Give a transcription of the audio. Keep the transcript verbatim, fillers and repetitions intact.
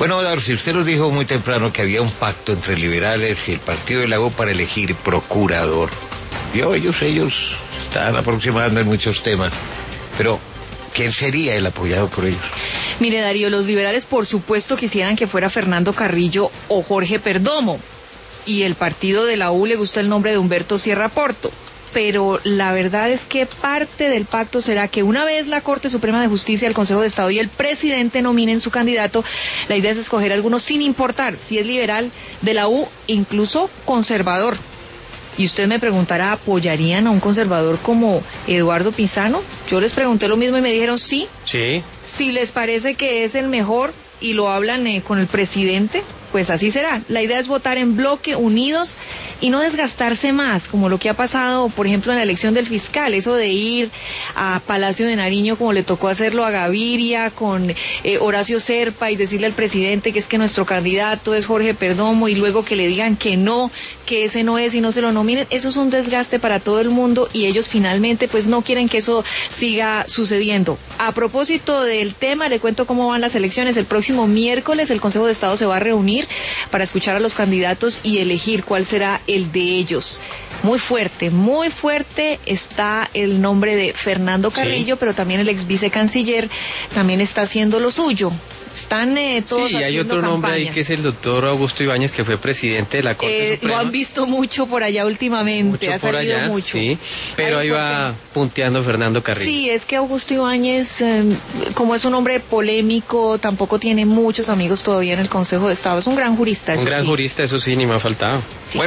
Bueno, Darcy, usted nos dijo muy temprano que había un pacto entre liberales y el Partido de la U para elegir procurador. Yo, ellos, ellos están aproximando en muchos temas, pero ¿quién sería el apoyado por ellos? Mire, Darío, los liberales por supuesto quisieran que fuera Fernando Carrillo o Jorge Perdomo, y el partido de la U le gusta el nombre de Humberto Sierra Porto. Pero la verdad es que parte del pacto será que una vez la Corte Suprema de Justicia, el Consejo de Estado y el presidente nominen su candidato, la idea es escoger a alguno sin importar si es liberal, de la U, incluso conservador. Y usted me preguntará, ¿apoyarían a un conservador como Eduardo Pisano? Yo les pregunté lo mismo y me dijeron sí. Sí. Si les parece que es el mejor y lo hablan eh, con el presidente, pues así será. La idea es votar en bloque, unidos, y no desgastarse más, como lo que ha pasado, por ejemplo, en la elección del fiscal, eso de ir a Palacio de Nariño, como le tocó hacerlo a Gaviria, con eh, Horacio Serpa, y decirle al presidente que es que nuestro candidato es Jorge Perdomo, y luego que le digan que no, que ese no es, y no se lo nominen. Eso es un desgaste para todo el mundo, y ellos finalmente pues no quieren que eso siga sucediendo. A propósito del tema, le cuento cómo van las elecciones. El próximo miércoles el Consejo de Estado se va a reunir para escuchar a los candidatos y elegir cuál será el de ellos. Muy fuerte, muy fuerte está el nombre de Fernando Carrillo, sí. Pero también el ex vicecanciller también está haciendo lo suyo. Están eh, todos sí, hay otro campaña. nombre ahí que es el doctor Augusto Ibáñez, que fue presidente de la Corte eh, Suprema. Lo han visto mucho por allá últimamente, mucho ha por salido allá, mucho. Sí, pero ahí, ahí va punteando Fernando Carrillo. Sí, es que Augusto Ibáñez, eh, como es un hombre polémico, tampoco tiene muchos amigos todavía en el Consejo de Estado. Es un gran jurista. Un eso gran sí. jurista, eso sí, ni me ha faltado. Sí. Bueno,